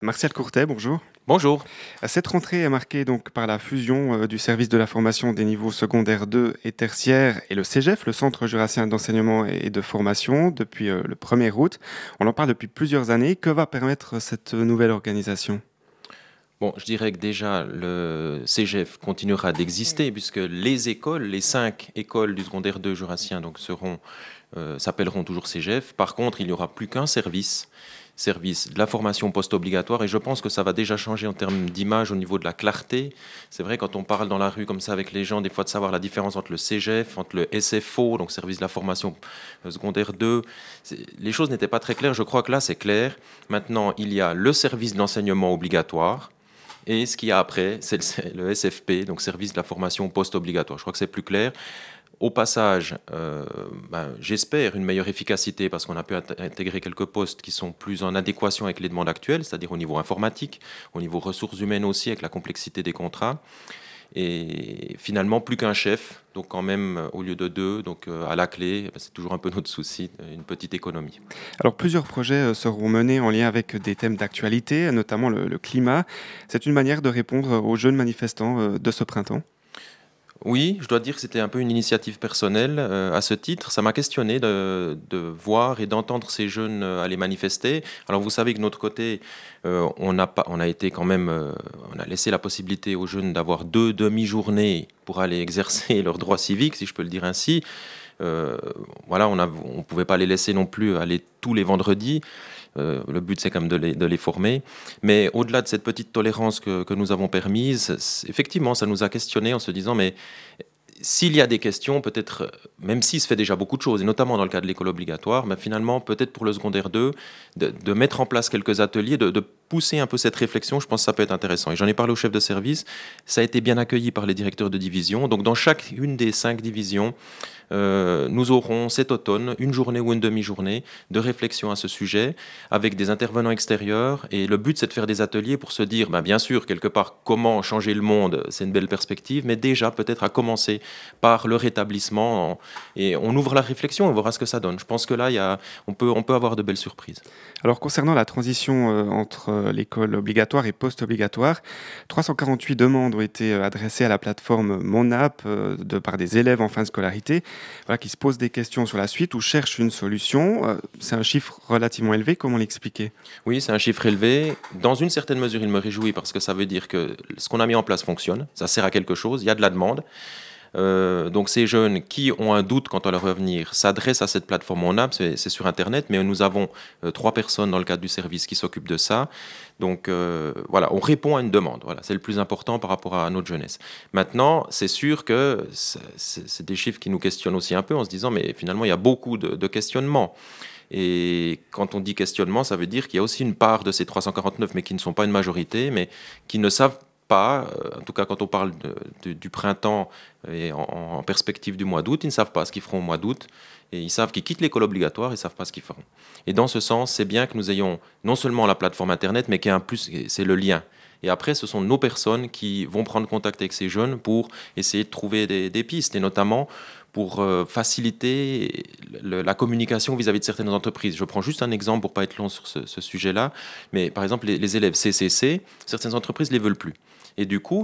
Martial Courtet, bonjour. Bonjour. Cette rentrée est marquée donc par la fusion du service de la formation des niveaux secondaires 2 et tertiaire et le CEGEF, le Centre jurassien d'enseignement et de formation, depuis le 1er août. On en parle depuis plusieurs années. Que va permettre cette nouvelle organisation? Bon, je dirais que déjà, le CEGEF continuera d'exister puisque les écoles, les 5 écoles du secondaire 2 jurassien donc s'appelleront toujours CEGEF. Par contre, il n'y aura plus qu'un service de la formation post-obligatoire, et je pense que ça va déjà changer en termes d'image au niveau de la clarté. C'est vrai, quand on parle dans la rue comme ça avec les gens, des fois de savoir la différence entre le CEGEF, entre le SFO, donc service de la formation secondaire 2, les choses n'étaient pas très claires. Je crois que là, c'est clair. Maintenant, il y a le service de l'enseignement obligatoire, et ce qu'il y a après, c'est le SFP, donc service de la formation post-obligatoire. Je crois que c'est plus clair. Au passage, j'espère une meilleure efficacité parce qu'on a pu intégrer quelques postes qui sont plus en adéquation avec les demandes actuelles, c'est-à-dire au niveau informatique, au niveau ressources humaines aussi, avec la complexité des contrats. Et finalement, plus qu'un chef, donc quand même, au lieu de 2, donc à la clé, c'est toujours un peu notre souci, une petite économie. Alors plusieurs projets seront menés en lien avec des thèmes d'actualité, notamment le climat. C'est une manière de répondre aux jeunes manifestants de ce printemps. Oui, je dois dire que c'était un peu une initiative personnelle à ce titre. Ça m'a questionné de voir et d'entendre ces jeunes aller manifester. Alors vous savez que de notre côté, on a été quand même, on a laissé la possibilité aux jeunes d'avoir 2 demi-journées pour aller exercer leurs droits civiques, si je peux le dire ainsi. Voilà, on pouvait pas les laisser non plus aller tous les vendredis. Le but, c'est quand même de les former. Mais au-delà de cette petite tolérance que nous avons permise, effectivement, ça nous a questionné en se disant, mais s'il y a des questions, peut-être, même s'il se fait déjà beaucoup de choses, et notamment dans le cas de l'école obligatoire, mais finalement, peut-être pour le secondaire 2, de mettre en place quelques ateliers, de pousser un peu cette réflexion, je pense que ça peut être intéressant. Et j'en ai parlé au chef de service, ça a été bien accueilli par les directeurs de division. Donc dans chacune des 5 divisions, nous aurons cet automne une journée ou une demi-journée de réflexion à ce sujet avec des intervenants extérieurs. Et le but, c'est de faire des ateliers pour se dire, bien sûr, quelque part, comment changer le monde, c'est une belle perspective, mais déjà peut-être à commencer par le rétablissement. Et on ouvre la réflexion, on verra ce que ça donne. Je pense que là, on peut avoir de belles surprises. Alors concernant la transition entre l'école obligatoire et post-obligatoire, 348 demandes ont été adressées à la plateforme Mon App par des élèves en fin de scolarité, voilà, qui se posent des questions sur la suite ou cherchent une solution. C'est un chiffre relativement élevé, comment l'expliquer? Oui, c'est un chiffre élevé. Dans une certaine mesure, il me réjouit parce que ça veut dire que ce qu'on a mis en place fonctionne, ça sert à quelque chose, il y a de la demande. Donc ces jeunes qui ont un doute quant à leur avenir s'adressent à cette plateforme On App, c'est sur Internet, mais nous avons 3 personnes dans le cadre du service qui s'occupent de ça. Donc voilà, on répond à une demande. Voilà, c'est le plus important par rapport à notre jeunesse. Maintenant, c'est sûr que c'est des chiffres qui nous questionnent aussi un peu en se disant, mais finalement, il y a beaucoup de questionnements. Et quand on dit questionnement, ça veut dire qu'il y a aussi une part de ces 349, mais qui ne sont pas une majorité, mais qui ne savent pas, en tout cas quand on parle du printemps et en perspective du mois d'août, ils ne savent pas ce qu'ils feront au mois d'août, et ils savent qu'ils quittent l'école obligatoire, ils ne savent pas ce qu'ils feront. Et dans ce sens, c'est bien que nous ayons non seulement la plateforme Internet, mais qu'il y ait un plus, c'est le lien. Et après, ce sont nos personnes qui vont prendre contact avec ces jeunes pour essayer de trouver des pistes, et notamment pour faciliter la communication vis-à-vis de certaines entreprises. Je prends juste un exemple pour ne pas être long sur ce sujet-là, mais par exemple, les élèves CCC, certaines entreprises ne les veulent plus. Et du coup,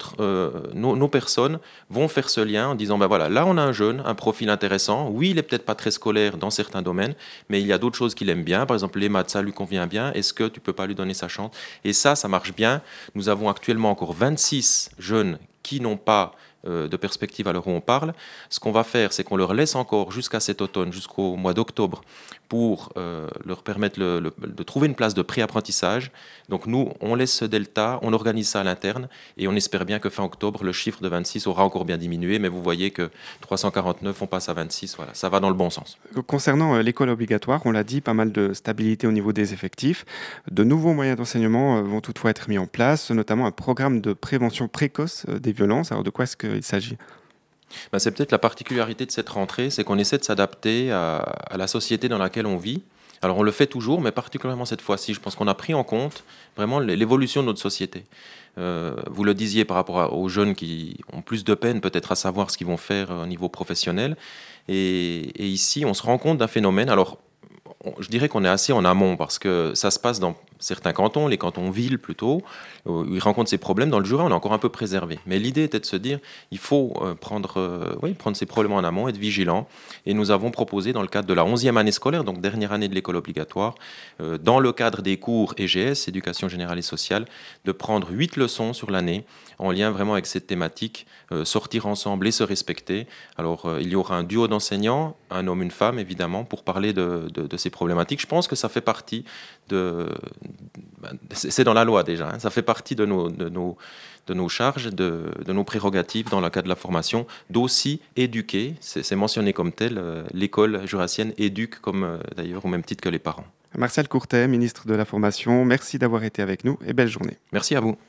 nos personnes vont faire ce lien en disant, voilà, là on a un jeune, un profil intéressant. Oui, il n'est peut-être pas très scolaire dans certains domaines, mais il y a d'autres choses qu'il aime bien. Par exemple, les maths, ça lui convient bien. Est-ce que tu ne peux pas lui donner sa chance? Et ça marche bien. Nous avons actuellement encore 26 jeunes qui n'ont pas de perspective à l'heure où on parle. Ce qu'on va faire, c'est qu'on leur laisse encore jusqu'à cet automne, jusqu'au mois d'octobre, pour leur permettre de trouver une place de pré-apprentissage. Donc nous, on laisse ce delta, on organise ça à l'interne, et on espère bien que fin octobre, le chiffre de 26 aura encore bien diminué, mais vous voyez que 349, on passe à 26, voilà, ça va dans le bon sens. Concernant l'école obligatoire, on l'a dit, pas mal de stabilité au niveau des effectifs. De nouveaux moyens d'enseignement vont toutefois être mis en place, notamment un programme de prévention précoce des violences. Alors de quoi est-ce qu'il s'agit? C'est peut-être la particularité de cette rentrée, c'est qu'on essaie de s'adapter à la société dans laquelle on vit. Alors on le fait toujours, mais particulièrement cette fois-ci, je pense qu'on a pris en compte vraiment l'évolution de notre société. Vous le disiez par rapport aux jeunes qui ont plus de peine peut-être à savoir ce qu'ils vont faire au niveau professionnel. Et ici, on se rend compte d'un phénomène. Alors, je dirais qu'on est assez en amont parce que ça se passe certains cantons, les cantons-villes plutôt, ils rencontrent ces problèmes. Dans le Jura, on est encore un peu préservé. Mais l'idée était de se dire, il faut prendre ces problèmes en amont, être vigilant. Et nous avons proposé, dans le cadre de la 11e année scolaire, donc dernière année de l'école obligatoire, dans le cadre des cours EGS, Éducation générale et sociale, de prendre 8 leçons sur l'année, en lien vraiment avec cette thématique, sortir ensemble et se respecter. Alors, il y aura un duo d'enseignants, un homme, une femme, évidemment, pour parler de ces problématiques. Je pense que ça fait partie c'est dans la loi déjà, hein, ça fait partie de nos charges, de nos prérogatives dans le cadre de la formation, d'aussi éduquer, c'est mentionné comme tel, l'école jurassienne éduque d'ailleurs au même titre que les parents. Martial Courtet, ministre de la Formation, merci d'avoir été avec nous et belle journée. Merci à vous.